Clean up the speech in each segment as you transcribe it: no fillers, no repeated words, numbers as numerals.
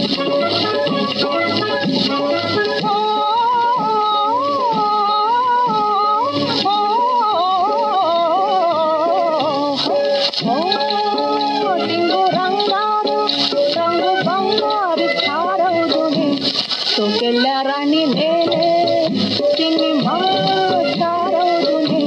రాణి నేనే సినిమా తారవుదునే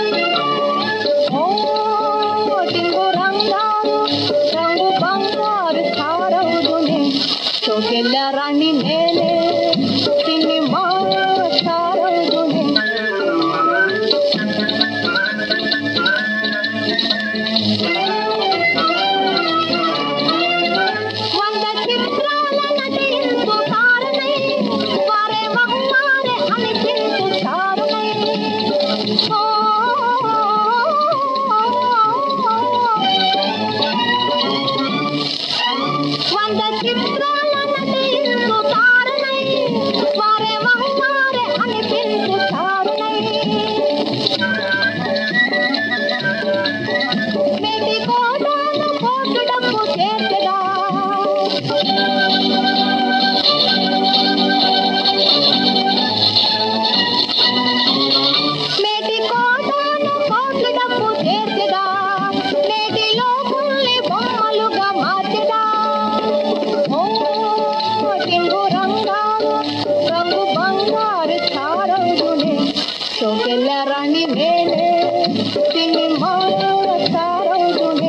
ఓ టింగు రంగారు రంగు బంగారు తారవుదునే సోకెళ్ళ రాణి నేనే సినిమా తారవుదునే వంద చిత్రాల నటించు తారనై వారే వహ్వారే అనిపించు తారనై వంద చిత్రాల నటించు తారనై వారే వహ్వారే అనిపించు తారనై మేటి కోటాను కోటు డబ్బు చేర్చగా మేటి కోటాను కోట్లు డబ్బు చేర్చగా నేటి లోపుల్ని బొమ్మలుగా మార్చగా ఓ టింగు రంగారు రంగు బంగారు తారవుదునే సోకెళ్ళ రాణి నేనే సినిమా తారవుదునే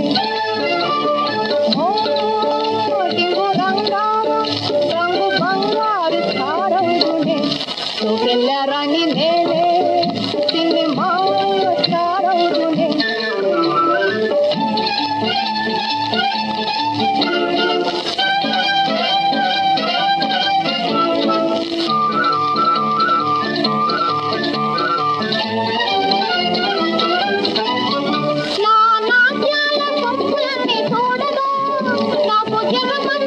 ఓ టింగు రంగారు రంగు బంగారు తారవుదునే సోకెళ్ళ రాణి నేనే సినిమా తారవుదునే నా నాట్యాల పంపులన్నీ చూడగా నాకు జగమని